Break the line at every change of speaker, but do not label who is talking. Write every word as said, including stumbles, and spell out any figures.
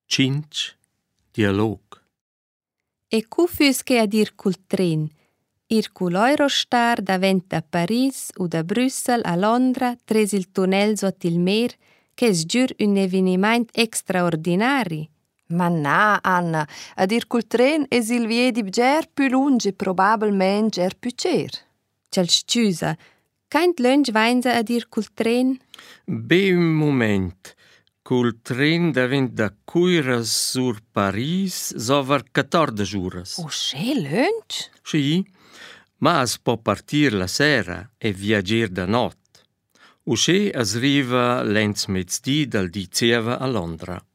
Cinc. Dialog.
E cu füs che a dir cul tren? Ir cu l'Eurostar da vent a Paris o da Brüssel a Londra tres il tunnel sot il mer, che es giur un eveniment extraordinari.
Ma na, Anna, a dir cul tren es il viedi ger più lunge, probabilmente ger più cer.
C'el sciusa, caint lunch vainza a dir cul tren?
Be un moment. Col tren da vent da Cuiras sur Paris sover quattordici uras.
O che lunch?
Sì, ma es può partir la sera e viaggiar da not. Usche es riva lents mezzdi dal di Zieva a Londra.